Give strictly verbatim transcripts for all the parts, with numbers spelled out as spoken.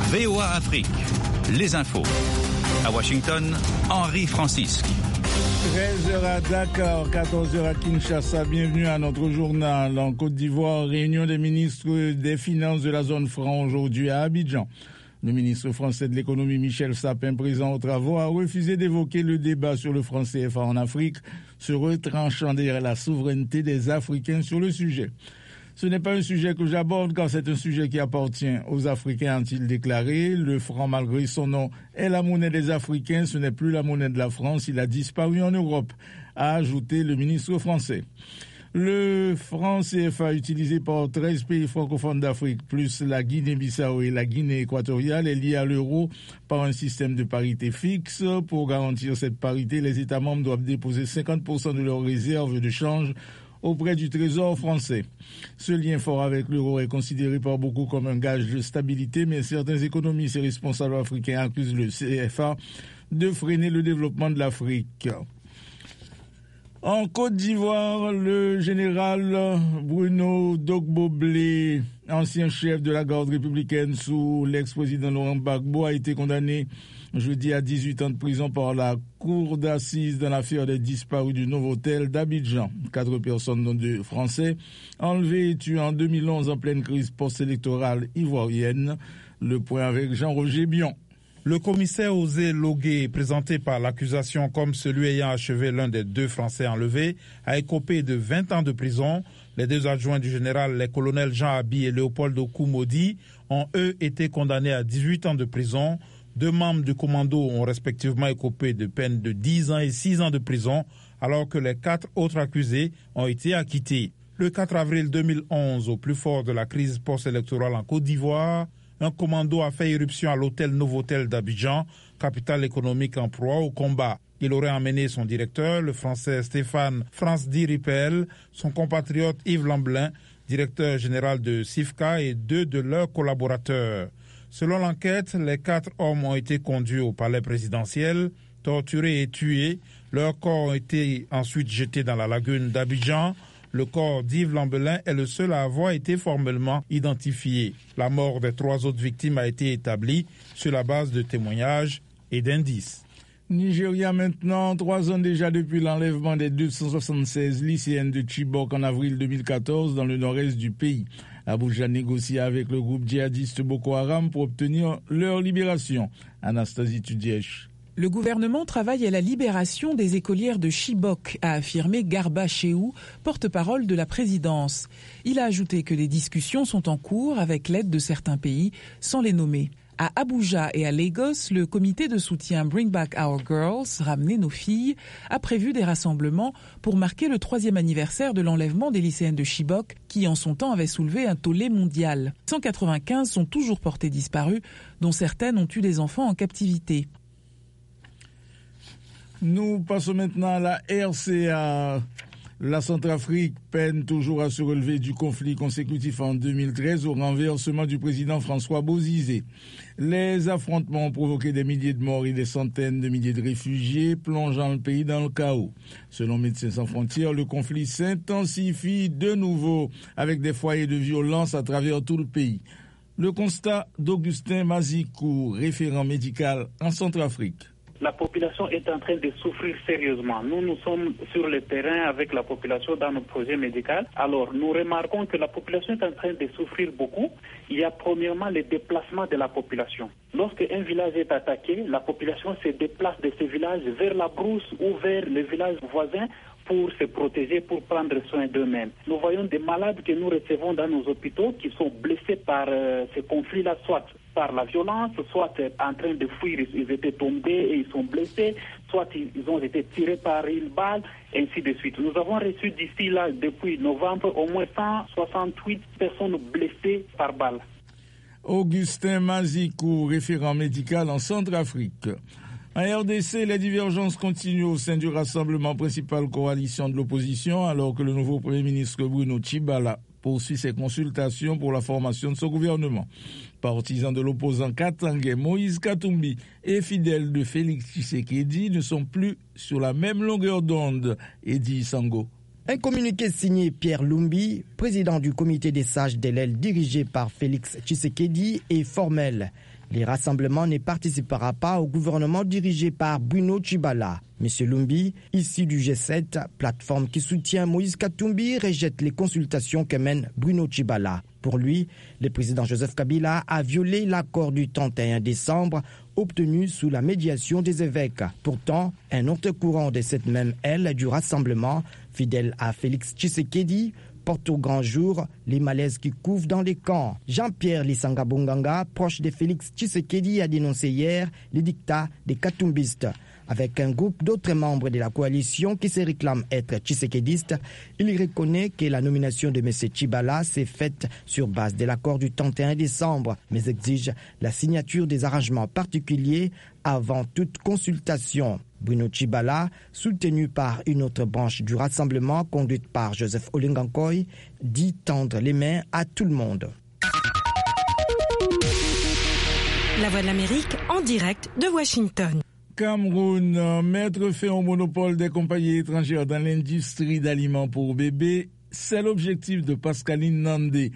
V O A Afrique, les infos. À Washington, Henri Francisque. treize heures à Dakar, quatorze heures à Kinshasa. Bienvenue à notre journal. En Côte d'Ivoire, réunion des ministres des Finances de la zone franc aujourd'hui à Abidjan. Le ministre français de l'économie Michel Sapin, présent aux travaux, a refusé d'évoquer le débat sur le franc C F A en Afrique, se retranchant derrière la souveraineté des Africains sur le sujet. Ce n'est pas un sujet que j'aborde car c'est un sujet qui appartient aux Africains, a-t-il déclaré. Le franc, malgré son nom, est la monnaie des Africains. Ce n'est plus la monnaie de la France. Il a disparu en Europe, a ajouté le ministre français. Le franc C F A utilisé par treize pays francophones d'Afrique, plus la Guinée-Bissau et la Guinée équatoriale, est lié à l'euro par un système de parité fixe. Pour garantir cette parité, les États membres doivent déposer cinquante pour cent de leurs réserves de change auprès du Trésor français. Ce lien fort avec l'euro est considéré par beaucoup comme un gage de stabilité, mais certains économistes et responsables africains accusent le C F A de freiner le développement de l'Afrique. En Côte d'Ivoire, le général Bruno Dogbo-Blé, ancien chef de la garde républicaine sous l'ex-président Laurent Gbagbo, a été condamné jeudi à dix-huit ans de prison par la cour d'assises dans l'affaire des disparus du Novotel d'Abidjan. Quatre personnes, dont deux Français, enlevées et tuées en deux mille onze en pleine crise post-électorale ivoirienne. Le point avec Jean-Roger Bion. Le commissaire Osé Logué, présenté par l'accusation comme celui ayant achevé l'un des deux Français enlevés, a écopé de vingt ans de prison. Les deux adjoints du général, les colonels Jean Abi et Léopold Okoumodi, ont eux été condamnés à dix-huit ans de prison. Deux membres du commando ont respectivement écopé de peines de dix ans et six ans de prison, alors que les quatre autres accusés ont été acquittés. Le quatre avril deux mille onze, au plus fort de la crise post-électorale en Côte d'Ivoire, un commando a fait irruption à l'hôtel Novotel d'Abidjan, capitale économique en proie au combat. Il aurait emmené son directeur, le français Stéphane Franz-Di-Ripel, son compatriote Yves Lamblin, directeur général de SIFCA, et deux de leurs collaborateurs. Selon l'enquête, les quatre hommes ont été conduits au palais présidentiel, torturés et tués. Leurs corps ont été ensuite jetés dans la lagune d'Abidjan. Le corps d'Yves Lambelin est le seul à avoir été formellement identifié. La mort des trois autres victimes a été établie sur la base de témoignages et d'indices. Nigeria maintenant, trois ans déjà depuis l'enlèvement des deux cent soixante-seize lycéennes de Chibok en avril deux mille quatorze dans le nord-est du pays. Abuja négocie avec le groupe djihadiste Boko Haram pour obtenir leur libération. Anastasie Tudièche. Le gouvernement travaille à la libération des écolières de Chibok, a affirmé Garba Shehu, porte-parole de la présidence. Il a ajouté que des discussions sont en cours avec l'aide de certains pays, sans les nommer. À Abuja et à Lagos, le comité de soutien Bring Back Our Girls, ramener nos filles, a prévu des rassemblements pour marquer le troisième anniversaire de l'enlèvement des lycéennes de Chibok, qui en son temps avaient soulevé un tollé mondial. cent quatre-vingt-quinze sont toujours portées disparues, dont certaines ont eu des enfants en captivité. Nous passons maintenant à la R C A. La Centrafrique peine toujours à se relever du conflit consécutif en deux mille treize au renversement du président François Bozizé. Les affrontements ont provoqué des milliers de morts et des centaines de milliers de réfugiés, plongeant le pays dans le chaos. Selon Médecins sans frontières, le conflit s'intensifie de nouveau avec des foyers de violence à travers tout le pays. Le constat d'Augustin Mazikou, référent médical en Centrafrique. La population est en train de souffrir sérieusement. Nous, nous sommes sur le terrain avec la population dans notre projet médical. Alors, nous remarquons que la population est en train de souffrir beaucoup. Il y a premièrement le déplacement de la population. Lorsque un village est attaqué, la population se déplace de ce village vers la brousse ou vers le village voisin pour se protéger, pour prendre soin d'eux-mêmes. Nous voyons des malades que nous recevons dans nos hôpitaux qui sont blessés par euh, ce conflit-là, soit par la violence, soit en train de fuir, ils étaient tombés et ils sont blessés, soit ils ont été tirés par une balle, ainsi de suite. Nous avons reçu d'ici là, depuis novembre, au moins cent soixante-huit personnes blessées par balle. Augustin Mazikou, référent médical en Centrafrique. En R D C, les divergences continuent au sein du rassemblement principal coalition de l'opposition, alors que le nouveau Premier ministre Bruno Tchibala poursuit ses consultations pour la formation de son gouvernement. Partisans de l'opposant katangais Moïse Katumbi et fidèles de Félix Tshisekedi ne sont plus sur la même longueur d'onde, Edi Sango. Un communiqué signé Pierre Lumbi, président du comité des sages de l'aile dirigé par Félix Tshisekedi, est formel. Les rassemblements ne participera pas au gouvernement dirigé par Bruno Tshibala. M. Lumbi, issu du G sept, plateforme qui soutient Moïse Katumbi, rejette les consultations que mène Bruno Tshibala. Pour lui, le président Joseph Kabila a violé l'accord du trente et un décembre obtenu sous la médiation des évêques. Pourtant, un autre courant de cette même aile du rassemblement, fidèle à Félix Tshisekedi, porte au grand jour les malaises qui couvent dans les camps. Jean-Pierre Lisanga Bonganga, proche de Félix Tshisekedi, a dénoncé hier les dictats des Katumbistes. Avec un groupe d'autres membres de la coalition qui se réclament être tshisekédistes, il reconnaît que la nomination de M. Tshibala s'est faite sur base de l'accord du trente et un décembre, mais exige la signature des arrangements particuliers avant toute consultation. Bruno Tshibala, soutenu par une autre branche du rassemblement conduite par Joseph Olengankoy, dit tendre les mains à tout le monde. La Voix de l'Amérique en direct de Washington. Cameroun, mettre fin au monopole des compagnies étrangères dans l'industrie d'aliments pour bébés, c'est l'objectif de Pascaline Nandé,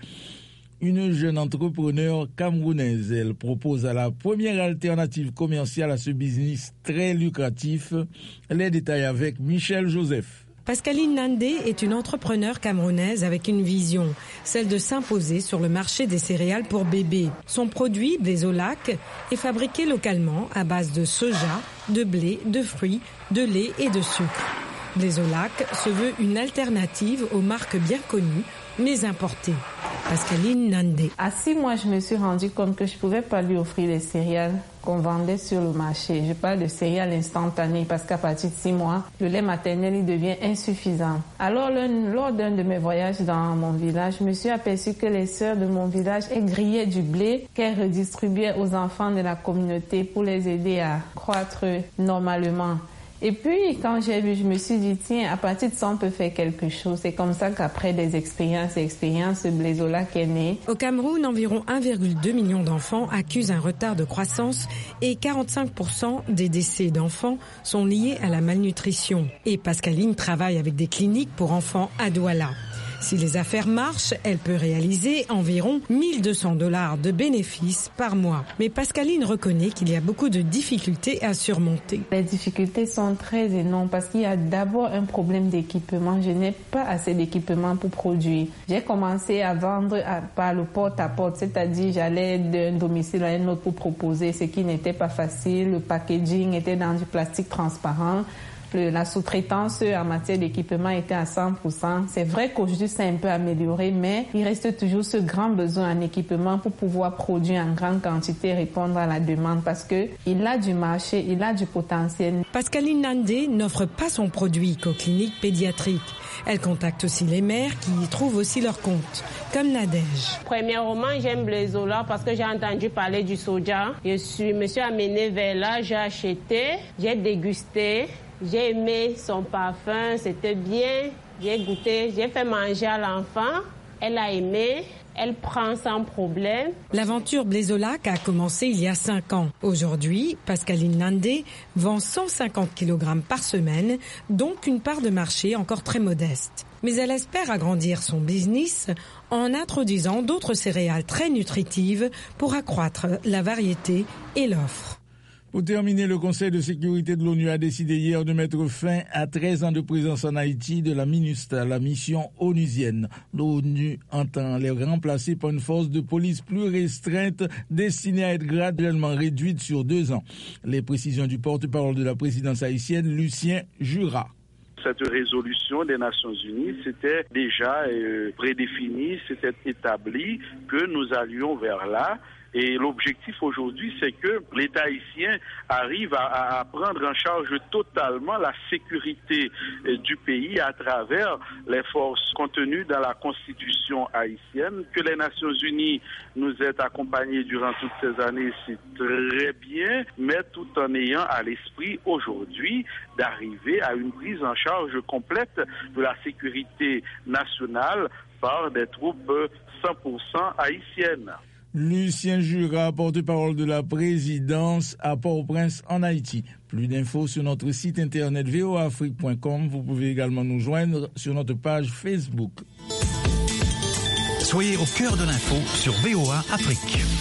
une jeune entrepreneur camerounaise. Elle propose à la première alternative commerciale à ce business très lucratif. Les détails avec Michel Joseph. Pascaline Nandé est une entrepreneure camerounaise avec une vision, celle de s'imposer sur le marché des céréales pour bébés. Son produit, Blésolac, est fabriqué localement à base de soja, de blé, de fruits, de lait et de sucre. Blésolac se veut une alternative aux marques bien connues, mais importées. Pascaline Nandé. À six mois, je me suis rendu compte que je ne pouvais pas lui offrir les céréales qu'on vendait sur le marché. Je parle de céréales instantanées parce qu'à partir de six mois, le lait maternel il devient insuffisant. Alors, lors d'un de mes voyages dans mon village, je me suis aperçu que les sœurs de mon village elles grillaient du blé qu'elles redistribuaient aux enfants de la communauté pour les aider à croître normalement. Et puis, quand j'ai vu, je me suis dit, tiens, à partir de ça, on peut faire quelque chose. C'est comme ça qu'après des expériences et expériences, ce Blésolac est né. Au Cameroun, environ un virgule deux million d'enfants accusent un retard de croissance et quarante-cinq pour cent des décès d'enfants sont liés à la malnutrition. Et Pascaline travaille avec des cliniques pour enfants à Douala. Si les affaires marchent, elle peut réaliser environ mille deux cents dollars de bénéfices par mois. Mais Pascaline reconnaît qu'il y a beaucoup de difficultés à surmonter. Les difficultés sont très énormes parce qu'il y a d'abord un problème d'équipement. Je n'ai pas assez d'équipement pour produire. J'ai commencé à vendre à, par le porte-à-porte, c'est-à-dire j'allais d'un domicile à un autre pour proposer, ce qui n'était pas facile. Le packaging était dans du plastique transparent. Le, la sous-traitance en matière d'équipement était à cent pour cent. C'est vrai qu'aujourd'hui, c'est un peu amélioré, mais il reste toujours ce grand besoin en équipement pour pouvoir produire en grande quantité et répondre à la demande parce que il a du marché, il a du potentiel. Pascaline Nandé n'offre pas son produit qu'aux cliniques pédiatriques. Elle contacte aussi les mères qui y trouvent aussi leur compte, comme Nadège. Premièrement, j'aime Blésolac parce que j'ai entendu parler du soja. Je suis, me suis amenée vers là, j'ai acheté, j'ai dégusté. J'ai aimé son parfum, c'était bien. J'ai goûté, j'ai fait manger à l'enfant. Elle a aimé, elle prend sans problème. L'aventure Blésolac a commencé il y a cinq ans. Aujourd'hui, Pascaline Nandé vend cent cinquante kilogrammes par semaine, donc une part de marché encore très modeste. Mais elle espère agrandir son business en introduisant d'autres céréales très nutritives pour accroître la variété et l'offre. Pour terminer, le Conseil de sécurité de l'ONU a décidé hier de mettre fin à treize ans de présence en Haïti de la MINUSTA, la mission onusienne. L'ONU entend les remplacer par une force de police plus restreinte destinée à être graduellement réduite sur deux ans. Les précisions du porte-parole de la présidence haïtienne, Lucien Jura. Cette résolution des Nations Unies, c'était déjà euh, prédéfini, c'était établi que nous allions vers là. Et l'objectif aujourd'hui, c'est que l'État haïtien arrive à, à prendre en charge totalement la sécurité du pays à travers les forces contenues dans la Constitution haïtienne. Que les Nations Unies nous aient accompagnés durant toutes ces années, c'est très bien, mais tout en ayant à l'esprit aujourd'hui d'arriver à une prise en charge complète de la sécurité nationale par des troupes cent pour cent haïtiennes. Lucien Jura, porte-parole de la présidence à Port-au-Prince en Haïti. Plus d'infos sur notre site internet v o a afrique point com. Vous pouvez également nous joindre sur notre page Facebook. Soyez au cœur de l'info sur V O A Afrique.